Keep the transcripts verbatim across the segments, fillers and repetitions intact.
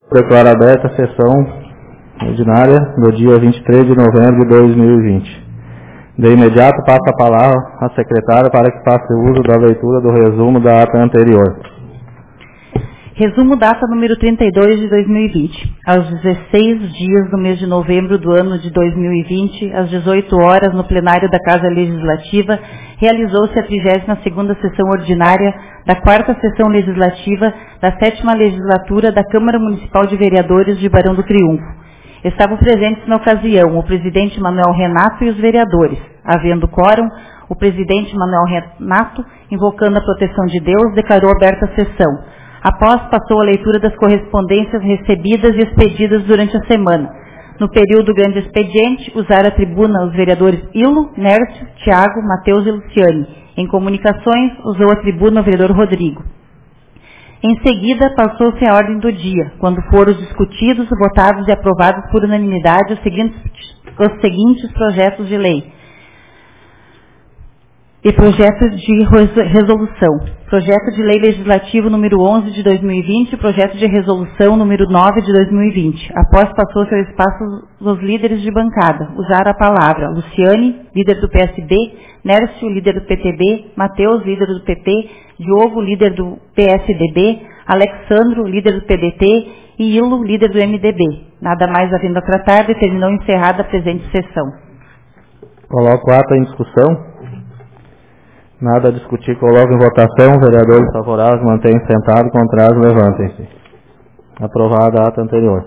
Declaro aberta a sessão ordinária do dia vinte e três de novembro de dois mil e vinte. De imediato, passo a palavra à secretária para que faça uso da leitura do resumo da ata anterior. Resumo da ata número trinta e dois de dois mil e vinte. Aos dezesseis dias do mês de novembro do ano de dois mil e vinte, às dezoito horas, no plenário da Casa Legislativa, realizou-se a trigésima segunda sessão ordinária da quarta sessão legislativa da sétima legislatura da Câmara Municipal de Vereadores de Barão do Triunfo. Estavam presentes na ocasião o presidente Manuel Renato e os vereadores. Havendo quórum, o presidente Manuel Renato, invocando a proteção de Deus, declarou aberta a sessão. Após, passou a leitura das correspondências recebidas e expedidas durante a semana. No período grande expediente, usaram a tribuna os vereadores Ilo, Nércio, Tiago, Mateus e Luciane. Em comunicações, usou a tribuna o vereador Rodrigo. Em seguida, passou-se a ordem do dia, quando foram discutidos, votados e aprovados por unanimidade os seguintes, os seguintes projetos de lei e projetos de resolução. Projeto de Lei Legislativo número onze de dois mil e vinte e projeto de resolução número nove de dois mil e vinte. Após, passou-se ao espaço dos líderes de bancada. Usaram a palavra Luciane, líder do P S B, Nércio, líder do P T B, Mateus, líder do P P, Diogo, líder do P S D B, Alexandro, líder do P D T e Ilo, líder do M D B. Nada mais havendo a tratar, determinou encerrada a presente sessão. Coloco o ato em discussão. Nada a discutir, coloco em votação. Vereadores favoráveis, mantenham sentado, contrários, levantem-se. Aprovada a ata anterior.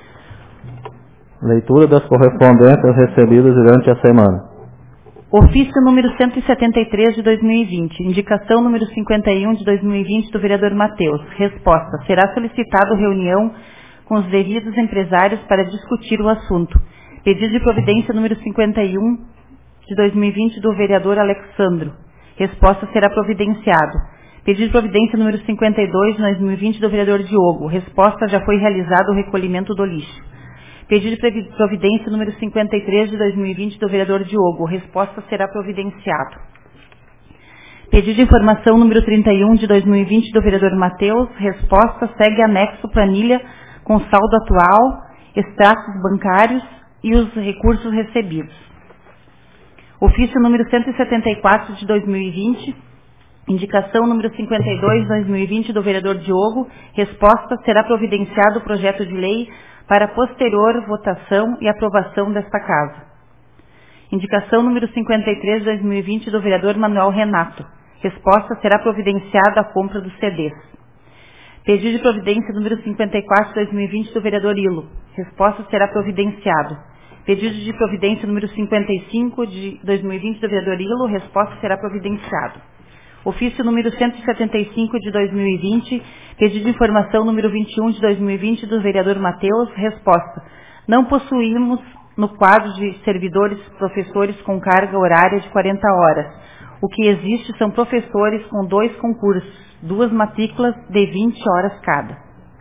Leitura das correspondências recebidas durante a semana. Ofício número cento e setenta e três de dois mil e vinte. Indicação número cinquenta e um de dois mil e vinte do vereador Mateus. Resposta. Será solicitado reunião com os devidos empresários para discutir o assunto. Pedido de providência número cinquenta e um de dois mil e vinte do vereador Alexandro. Resposta será providenciado. Pedido de providência número cinquenta e dois de dois mil e vinte do vereador Diogo. Resposta: já foi realizado o recolhimento do lixo. Pedido de providência número cinquenta e três de dois mil e vinte do vereador Diogo. Resposta será providenciado. Pedido de informação número trinta e um de dois mil e vinte do vereador Mateus. Resposta: segue anexo planilha com saldo atual, extratos bancários e os recursos recebidos. Ofício número cento e setenta e quatro de dois mil e vinte, indicação número cinquenta e dois de dois mil e vinte do vereador Diogo. Resposta: será providenciado o projeto de lei para posterior votação e aprovação desta Casa. Indicação número cinquenta e três de dois mil e vinte do vereador Manuel Renato. Resposta: será providenciada a compra dos C Ds. Pedido de providência número cinquenta e quatro de dois mil e vinte do vereador Ilo. Resposta: será providenciado. Pedido de providência número cinquenta e cinco de dois mil e vinte do vereador Ilo. Resposta: será providenciado. Ofício número cento e setenta e cinco de dois mil e vinte. Pedido de informação número vinte e um de dois mil e vinte do vereador Mateus. Resposta: não possuímos no quadro de servidores professores com carga horária de quarenta horas. O que existe são professores com dois concursos, duas matrículas de vinte horas cada.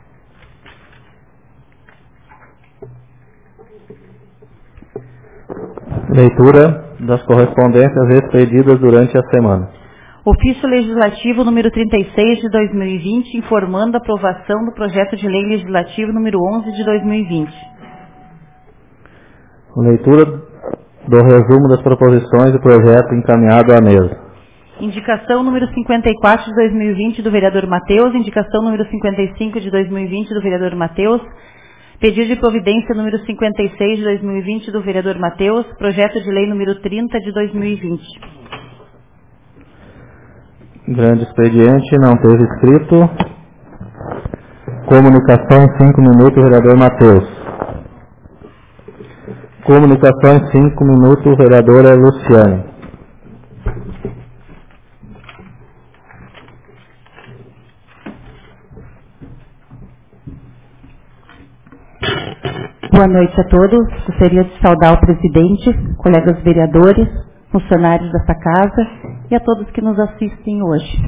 Leitura das correspondências expedidas durante a semana. Ofício Legislativo número trinta e seis de dois mil e vinte, informando a aprovação do projeto de lei legislativo número onze de dois mil e vinte. Leitura do resumo das proposições do projeto encaminhado à mesa. Indicação número cinquenta e quatro de dois mil e vinte do vereador Mateus. Indicação número cinquenta e cinco de dois mil e vinte do vereador Mateus. Pedido de providência número cinquenta e seis de dois mil e vinte do vereador Mateus. Projeto de lei número trinta de dois mil e vinte. Grande expediente, não teve escrito. Comunicação em cinco minutos, vereador Mateus. Comunicação em cinco minutos, vereadora Luciane. Boa noite a todos. Gostaria de saudar o presidente, colegas vereadores, funcionários dessa casa e a todos que nos assistem hoje.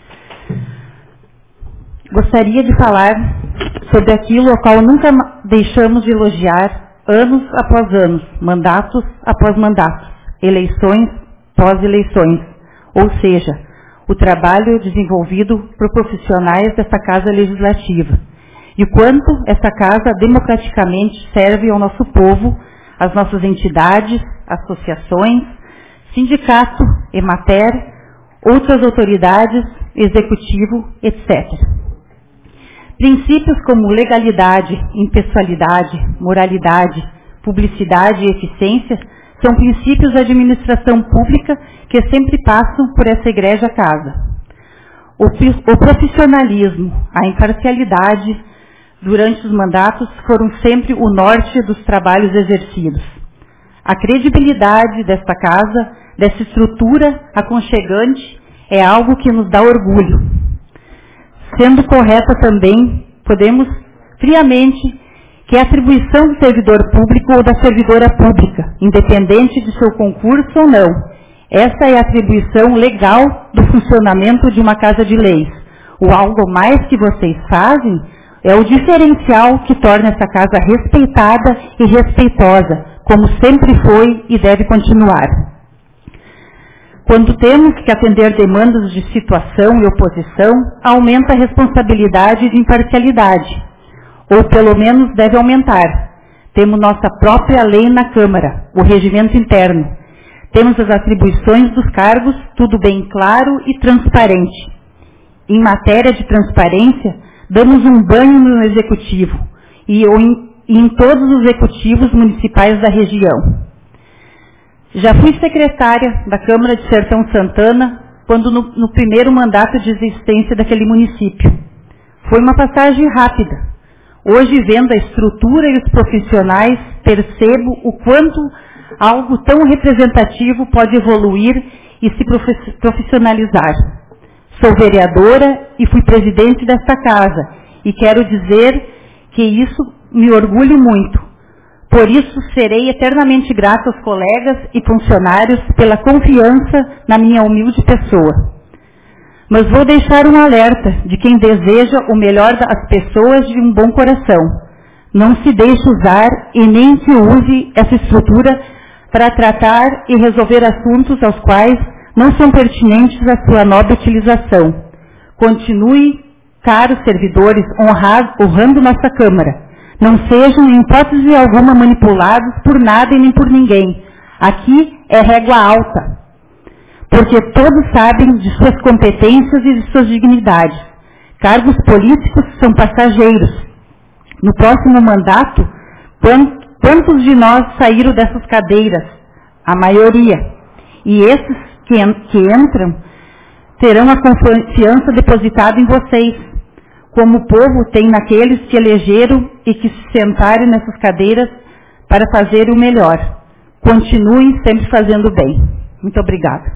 Gostaria de falar sobre aquilo ao qual nunca deixamos de elogiar anos após anos, mandatos após mandatos, eleições após eleições, ou seja, o trabalho desenvolvido por profissionais dessa Casa Legislativa. e o quanto essa casa democraticamente serve ao nosso povo, às nossas entidades, associações, sindicato, Emater, outras autoridades, executivo, etcétera. Princípios como legalidade, impessoalidade, moralidade, publicidade e eficiência são princípios da administração pública que sempre passam por essa egrégia casa. O, o profissionalismo, a imparcialidade durante os mandatos foram sempre o norte dos trabalhos exercidos. A credibilidade desta casa, dessa estrutura aconchegante, é algo que nos dá orgulho. Sendo correta também, podemos friamente que a atribuição do servidor público ou da servidora pública, independente de seu concurso ou não, essa é a atribuição legal do funcionamento de uma casa de leis. O algo mais que vocês fazem é o diferencial que torna essa casa respeitada e respeitosa, como sempre foi e deve continuar. Quando temos que atender demandas de situação e oposição, aumenta a responsabilidade de imparcialidade, ou pelo menos deve aumentar. Temos nossa própria lei na Câmara, o regimento interno. Temos as atribuições dos cargos, tudo bem claro e transparente. Em matéria de transparência, damos um banho no Executivo e em, e em todos os executivos municipais da região. Já fui secretária da Câmara de Sertão Santana quando no, no primeiro mandato de existência daquele município. Foi uma passagem rápida. Hoje, vendo a estrutura e os profissionais, percebo o quanto algo tão representativo pode evoluir e se profissionalizar. Sou vereadora e fui presidente desta casa, e quero dizer que isso me orgulho muito. Por isso, serei eternamente grata aos colegas e funcionários pela confiança na minha humilde pessoa. Mas vou deixar um alerta de quem deseja o melhor das pessoas de um bom coração. Não se deixe usar e nem se use essa estrutura para tratar e resolver assuntos aos quais não são pertinentes à sua nobre utilização. Continue, caros servidores, honrando nossa Câmara. Não sejam, em hipótese alguma, manipulados por nada e nem por ninguém. Aqui é régua alta, porque todos sabem de suas competências e de suas dignidades. Cargos políticos são passageiros. No próximo mandato, quantos de nós saíram dessas cadeiras? A maioria. E esses que, que entram terão a confiança depositada em vocês, como o povo tem naqueles que elegeram e que se sentaram nessas cadeiras para fazer o melhor. Continuem sempre fazendo bem. Muito obrigada.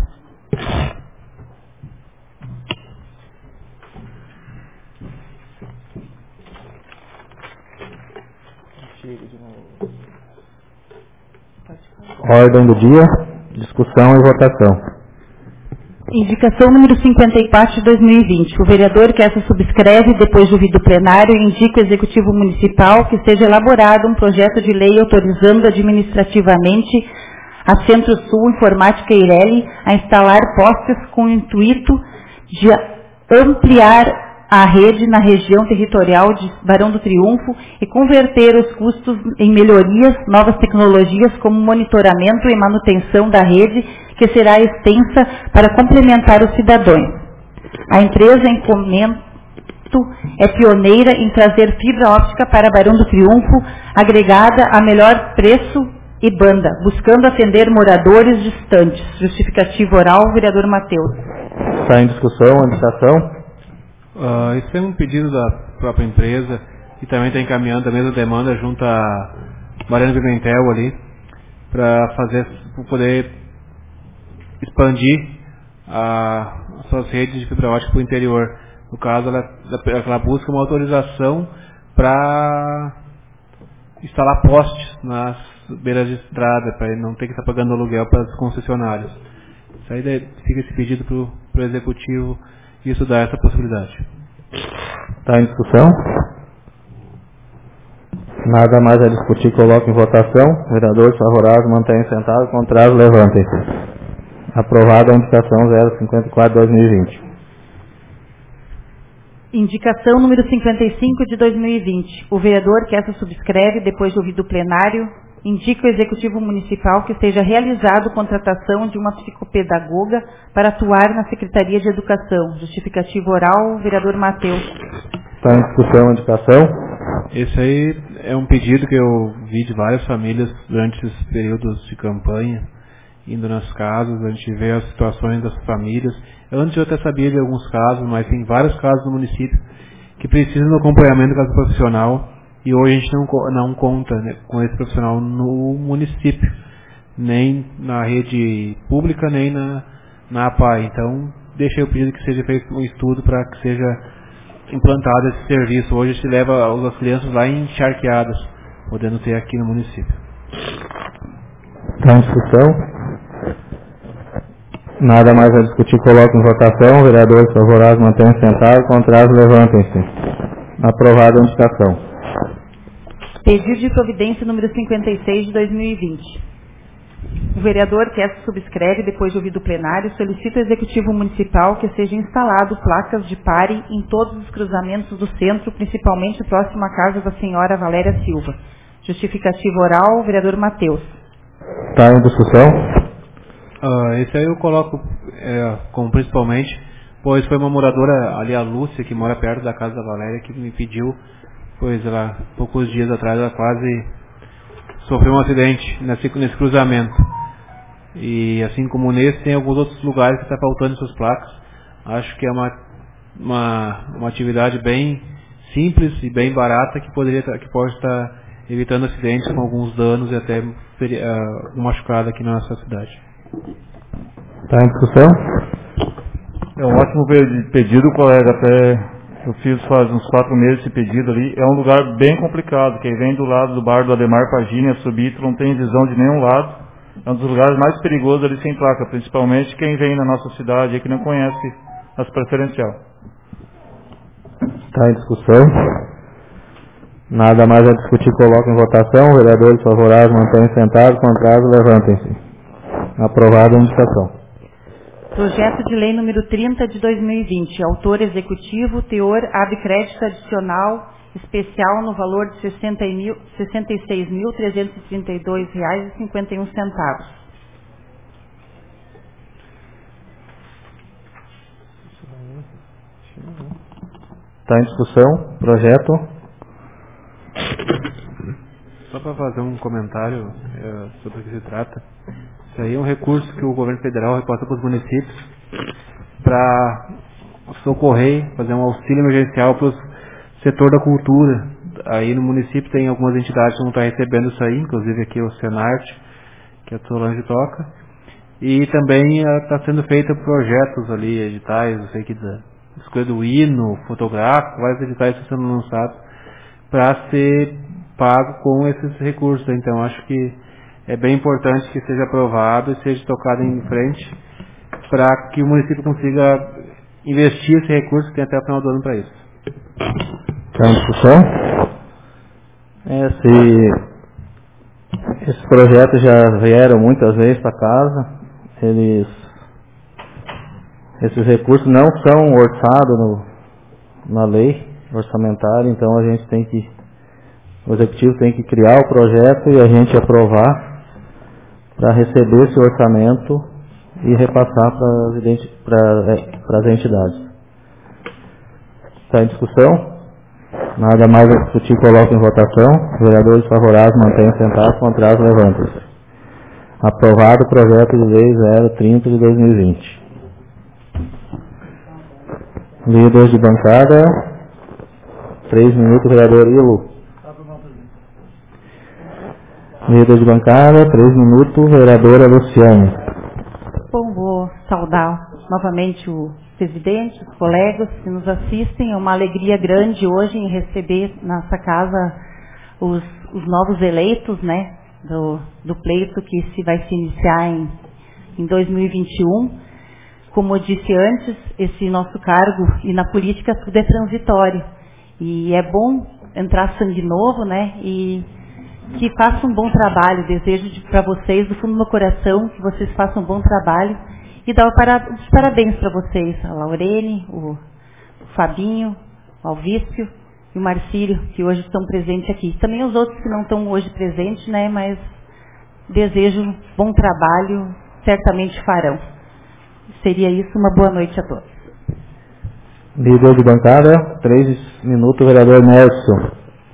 Ordem do dia, discussão e votação. Indicação número cinquenta e quatro de dois mil e vinte. O vereador que essa subscreve, depois de ouvido o plenário, indica ao Executivo Municipal que seja elaborado um projeto de lei autorizando administrativamente a Centro-Sul Informática Eireli a instalar postes com o intuito de ampliar a rede na região territorial de Barão do Triunfo e converter os custos em melhorias, novas tecnologias como monitoramento e manutenção da rede, que será extensa para complementar os cidadãos. A empresa em comento é pioneira em trazer fibra óptica para Barão do Triunfo, agregada a melhor preço e banda, buscando atender moradores distantes. Justificativa oral, vereador Matheus. Está em discussão a indicação? Uh, isso é um pedido da própria empresa e também está encaminhando a mesma demanda junto a Mariana Pimentel ali para fazer, para poder expandir a, as suas redes de fibra ótica para o interior. No caso, ela, ela busca uma autorização para instalar postes nas beiras de estrada, para não ter que estar pagando aluguel para os concessionários. Isso aí fica esse pedido para o Executivo e estudar essa possibilidade. Está em discussão? Nada mais a discutir, coloque em votação. Vereadores favoráveis, mantenham sentados, contrários, levantem-se. Aprovada a indicação zero cinquenta e quatro de dois mil e vinte. Indicação número cinquenta e cinco de dois mil e vinte. O vereador que essa subscreve, depois de ouvido o plenário, indica ao Executivo Municipal que seja realizado contratação de uma psicopedagoga para atuar na Secretaria de Educação. Justificativa oral, vereador Matheus. Está em discussão a indicação. Esse aí é um pedido que eu vi de várias famílias durante esses períodos de campanha, indo nas casas, a gente vê as situações das famílias. Antes eu até sabia de alguns casos, mas tem vários casos no município que precisam do acompanhamento com profissional e hoje a gente não, não conta, né, com esse profissional no município, nem na rede pública, nem na, na A P A I. Então, deixei o pedido que seja feito um estudo para que seja implantado esse serviço. Hoje se leva as crianças lá encharqueadas, podendo ter aqui no município. Está em discussão. Nada mais a discutir, coloco em votação. Vereadores favoráveis mantenham sentados, contrários levantem-se. Aprovada a indicação. Pedido de providência número cinquenta e seis de dois mil e vinte. O vereador que essa subscreve, depois de ouvido o plenário, solicita ao Executivo Municipal que seja instalado placas de pare em todos os cruzamentos do centro, principalmente próximo à casa da senhora Valéria Silva. Justificativa oral, vereador Matheus. Está em discussão. Uh, esse aí eu coloco é, como principalmente, pois foi uma moradora ali, a Lúcia, que mora perto da casa da Valéria, que me pediu, pois ela, poucos dias atrás, ela quase sofreu um acidente nesse, nesse cruzamento. E assim como nesse, tem alguns outros lugares que está faltando essas placas. Acho que é uma, uma, uma atividade bem simples e bem barata que, poderia, que pode estar evitando acidentes com alguns danos e até uh, um machucado aqui na nossa cidade. Está em discussão? É um ótimo pedido, colega. Até eu fiz faz uns quatro meses esse pedido ali. É um lugar bem complicado. Quem vem do lado do bar do Ademar Pagini, subir, não tem visão de nenhum lado. É um dos lugares mais perigosos ali sem placa, principalmente quem vem na nossa cidade e que não conhece as preferencial. Está em discussão. Nada mais a discutir, coloco em votação. Vereadores favoráveis mantenham sentados, contrários levantem-se. Aprovada a indicação. Projeto de lei número trinta de dois mil e vinte. Autor executivo, teor, abre crédito adicional especial no valor de sessenta e seis mil trezentos e trinta e dois reais e cinquenta e um centavos. Está em discussão. Projeto. Só para fazer um comentário é, sobre o que se trata. Isso aí é um recurso que o governo federal repassa para os municípios para socorrer, fazer um auxílio emergencial para o setor da cultura. Aí no município tem algumas entidades que vão estar recebendo isso aí, inclusive aqui o Senarte, que a Solange toca. E também está sendo feito projetos ali, editais, eu sei que da escolha do hino, fotográfico, vários editais estão sendo lançados para ser pago com esses recursos. Então acho que é bem importante que seja aprovado e seja tocado em frente para que o município consiga investir esse recurso que tem até o final do ano para isso. Está em discussão? Esse, esses projetos já vieram muitas vezes para casa. Eles, esses recursos não são orçados no, na lei orçamentária, então a gente tem que, o executivo tem que criar o projeto e a gente aprovar para receber esse orçamento e repassar para as entidades. Está em discussão? Nada mais a discutir, coloco em votação. Vereadores favoráveis mantenham sentados, contrários levantem-se. Aprovado o projeto de lei zero trinta de dois mil e vinte. Líderes de bancada, três minutos, vereador Ilu. Líder de bancada, três minutos, vereadora Luciane. Bom, vou saudar novamente o presidente, os colegas que nos assistem. É uma alegria grande hoje em receber nessa casa os, os novos eleitos, né, do, do pleito que se vai se iniciar em, em dois mil e vinte e um. Como eu disse antes, esse nosso cargo e na política tudo é transitório. E é bom entrar sangue novo, né, e que façam um bom trabalho. Desejo para vocês, do fundo do meu coração, que vocês façam um bom trabalho e dar os parabéns para vocês, a Laurene, o Fabinho, o Alvício e o Marcílio, que hoje estão presentes aqui. Também os outros que não estão hoje presentes, né, mas desejo bom trabalho, certamente farão. Seria isso, uma boa noite a todos. Líder de bancada, três minutos, vereador Nelson.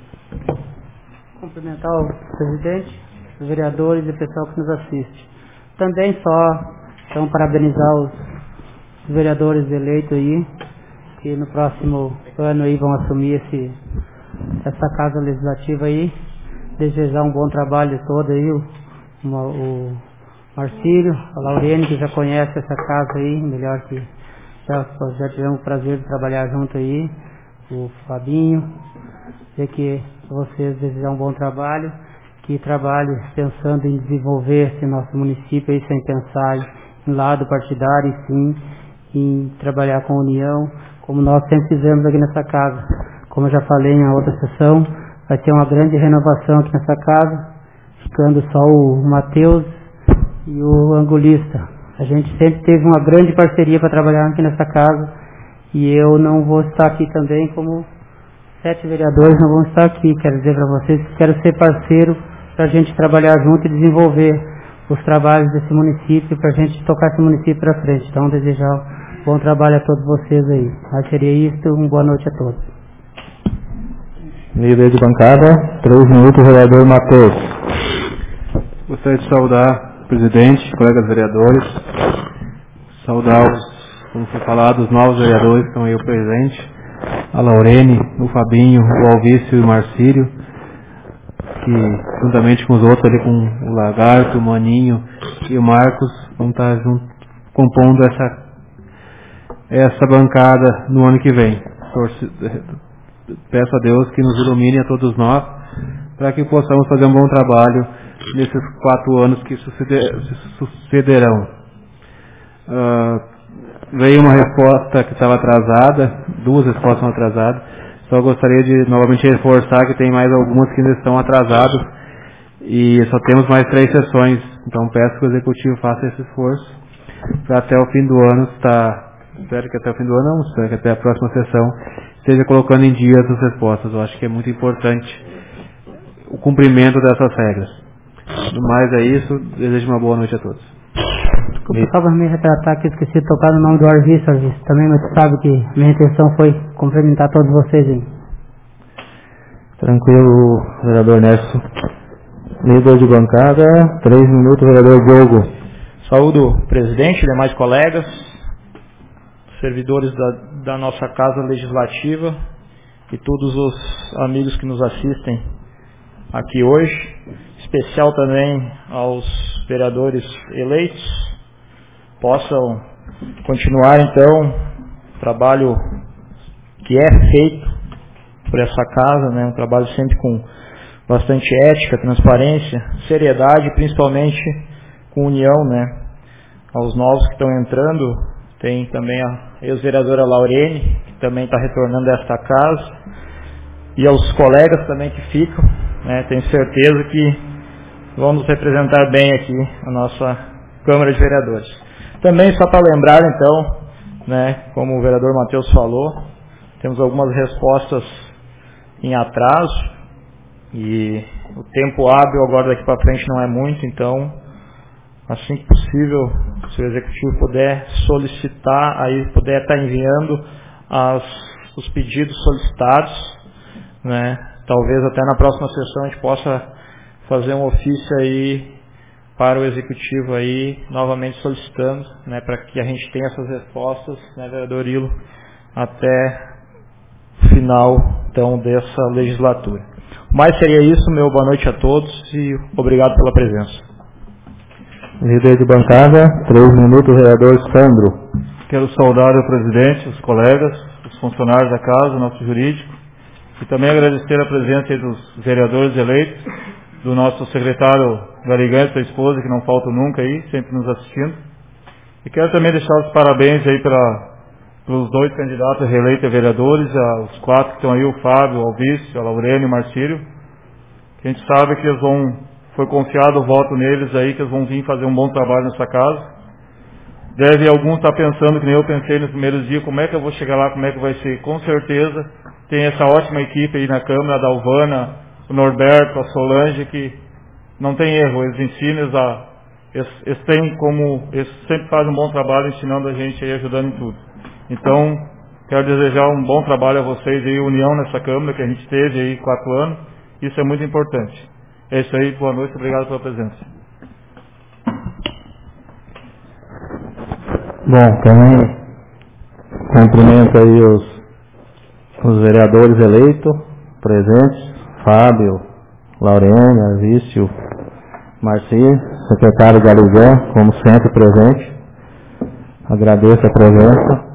Cumprimentar o presidente, os vereadores e o pessoal que nos assiste. Também só, então, parabenizar os vereadores eleitos aí, que no próximo ano aí vão assumir esse, essa casa legislativa aí. Desejar um bom trabalho todo aí, o, o Marcílio, a Laurene, que já conhece essa casa aí, melhor que já, já tivemos o prazer de trabalhar junto aí, o Fabinho, dizer que vocês desejar um bom trabalho, que trabalhe pensando em desenvolver esse nosso município aí, sem pensar em lado partidário, e sim em trabalhar com a união, como nós sempre fizemos aqui nessa casa. Como eu já falei em outra sessão, vai ter uma grande renovação aqui nessa casa, ficando só o Matheus e o Angulista. A gente sempre teve uma grande parceria para trabalhar aqui nessa casa, e eu não vou estar aqui também, como sete vereadores não vão estar aqui. Quero dizer para vocês que quero ser parceiro para a gente trabalhar junto e desenvolver os trabalhos desse município, para a gente tocar esse município para frente. Então, desejar bom trabalho a todos vocês aí. Mas seria isso, uma boa noite a todos. Líder de bancada, três minutos, vereador Matheus. Gostaria de saudar o presidente, colegas vereadores, saudar os, como foi falado, os novos vereadores que estão aí presentes, a Laurene, o Fabinho, o Alvício e o Marcílio, que juntamente com os outros ali, com o Lagarto, o Maninho e o Marcos, vão estar junto, compondo essa, essa bancada no ano que vem. Peço a Deus que nos ilumine a todos nós, para que possamos fazer um bom trabalho nesses quatro anos que suceder, sucederão. Uh, veio uma resposta que estava atrasada, duas respostas estão atrasadas. Só gostaria de novamente reforçar que tem mais algumas que ainda estão atrasadas e só temos mais três sessões. Então peço que o Executivo faça esse esforço para até o fim do ano estar, espero que até o fim do ano não, espero que até a próxima sessão esteja colocando em dia as respostas. Eu acho que é muito importante o cumprimento dessas regras. No mais é isso, desejo uma boa noite a todos. Desculpa, só para me retratar que eu esqueci de tocar no nome do Arvício, Arvício também, mas tu sabe que minha intenção foi cumprimentar todos vocês aí. Tranquilo, vereador Nelson. Líder de bancada, três minutos, vereador Diogo. Saúdo o presidente, demais colegas, servidores da, da nossa Casa Legislativa e todos os amigos que nos assistem aqui hoje. Especial também aos vereadores eleitos. Possam continuar, então, o trabalho que é feito por essa casa, né? Um trabalho sempre com bastante ética, transparência, seriedade, principalmente com união, né? Aos novos que estão entrando, tem também a ex-vereadora Laurene, que também está retornando a esta casa, e aos colegas também que ficam, né? Tenho certeza que vão nos representar bem aqui a nossa Câmara de Vereadores. Também só para lembrar, então, né, como o vereador Matheus falou, temos algumas respostas em atraso e o tempo hábil agora daqui para frente não é muito, então, assim que possível, se o Executivo puder solicitar, aí puder estar enviando as, os pedidos solicitados, né, talvez até na próxima sessão a gente possa fazer um ofício aí para o Executivo aí, novamente solicitando, né, para que a gente tenha essas respostas, né, vereador Ilo, até o final, então, dessa legislatura. Mas seria isso, meu boa noite a todos e obrigado pela presença. Líder de bancada, três minutos, vereador Sandro. Quero saudar o presidente, os colegas, os funcionários da casa, o nosso jurídico, e também agradecer a presença dos vereadores eleitos, do nosso secretário Garigante, sua esposa, que não falta nunca aí, sempre nos assistindo. E quero também deixar os parabéns aí para os dois candidatos reeleitos a vereadores, a, os quatro que estão aí, o Fábio, o Alvício, a Laurene e o Marcílio. Que a gente sabe que eles vão, foi confiado o voto neles aí, que eles vão vir fazer um bom trabalho nessa casa. Deve alguns estar pensando, que nem eu pensei nos primeiros dias, como é que eu vou chegar lá, como é que vai ser. Com certeza tem essa ótima equipe aí na Câmara, a Dalvana, o Norberto, a Solange, que não tem erro, eles ensinam, eles, a, eles, eles têm como, eles sempre fazem um bom trabalho ensinando a gente e ajudando em tudo. Então, quero desejar um bom trabalho a vocês aí, união nessa Câmara que a gente teve aí quatro anos, isso é muito importante. É isso aí, boa noite, obrigado pela presença. Bom, também cumprimento aí os, os vereadores eleitos, presentes, Fábio, Laurena, Vício, Marci, secretário Galizé, como sempre presente. Agradeço a presença.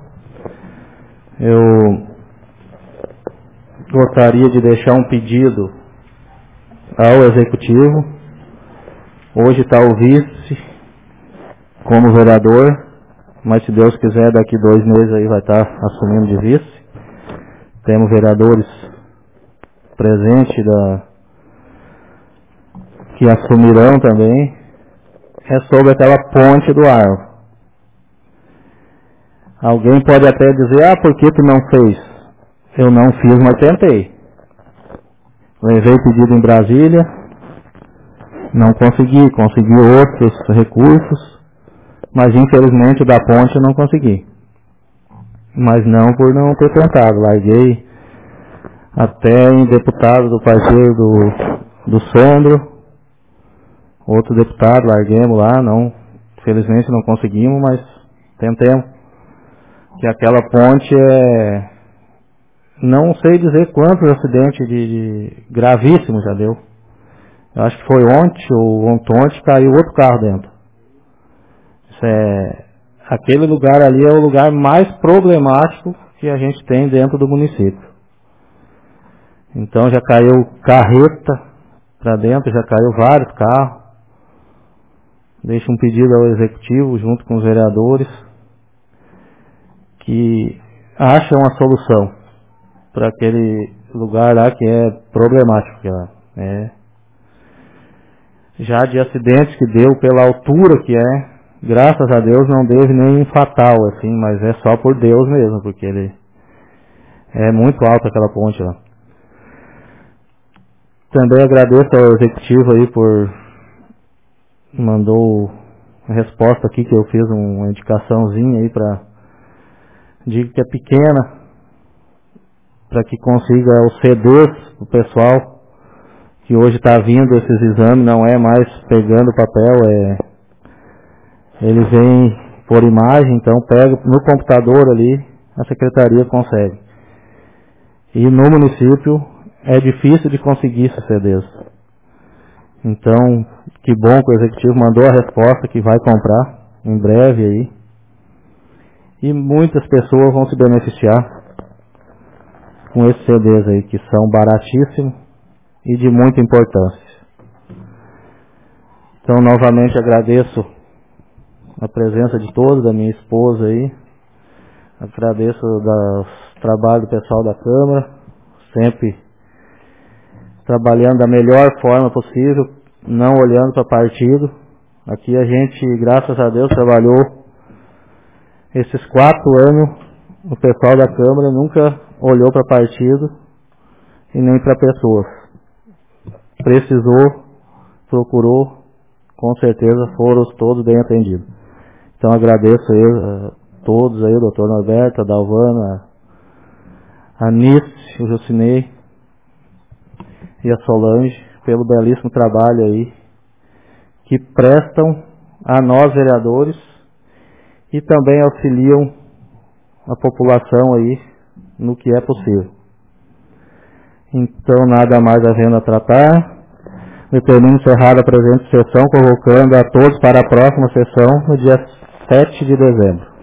Eu gostaria de deixar um pedido ao Executivo. Hoje está o vice como vereador, mas se Deus quiser, daqui dois meses aí vai estar assumindo de vice. Temos vereadores presentes da, que assumirão também. É sobre aquela ponte do Arvo. Alguém pode até dizer, ah, por que tu não fez? Eu não fiz, mas tentei. Levei pedido em Brasília, não consegui, consegui outros recursos, mas infelizmente o da ponte eu não consegui. Mas não por não ter tentado. Larguei até em deputado do partido do, do Sandro, outro deputado, larguemos lá, não, felizmente não conseguimos, mas tentemos. Que aquela ponte é, não sei dizer quantos acidentes de, de gravíssimos já deu. Eu acho que foi ontem ou ontem caiu outro carro dentro. Isso é, aquele lugar ali é o lugar mais problemático que a gente tem dentro do município. Então já caiu carreta para dentro, já caiu vários carros. Deixo um pedido ao Executivo, junto com os vereadores, que achem uma solução para aquele lugar lá que é problemático. Que é, já de acidentes que deu pela altura que é, graças a Deus não deu nem fatal, assim, mas é só por Deus mesmo, porque ele é muito alto aquela ponte lá. Também agradeço ao Executivo aí por mandou a resposta aqui, que eu fiz uma indicaçãozinha aí para, digo que é pequena, para que consiga os C Ds o pessoal que hoje está vindo esses exames, não é mais pegando papel, é ele vem por imagem, então pega no computador ali, a secretaria consegue. E no município é difícil de conseguir esses C Ds. Então, que bom que o Executivo mandou a resposta que vai comprar em breve aí. E muitas pessoas vão se beneficiar com esses C Ds aí, que são baratíssimos e de muita importância. Então, novamente agradeço a presença de todos, da minha esposa aí. Agradeço o trabalho do pessoal da Câmara, sempre trabalhando da melhor forma possível, não olhando para partido. Aqui a gente, graças a Deus, trabalhou esses quatro anos, o pessoal da Câmara nunca olhou para partido e nem para pessoas. Precisou, procurou, com certeza foram todos bem atendidos. Então agradeço a todos aí, o doutor Norberto, a Dalvana, a Nice, o Jocinei e a Solange, pelo belíssimo trabalho aí que prestam a nós vereadores e também auxiliam a população aí no que é possível. Então, nada mais havendo a tratar, determino encerrada a presente sessão, convocando a todos para a próxima sessão no dia sete de dezembro.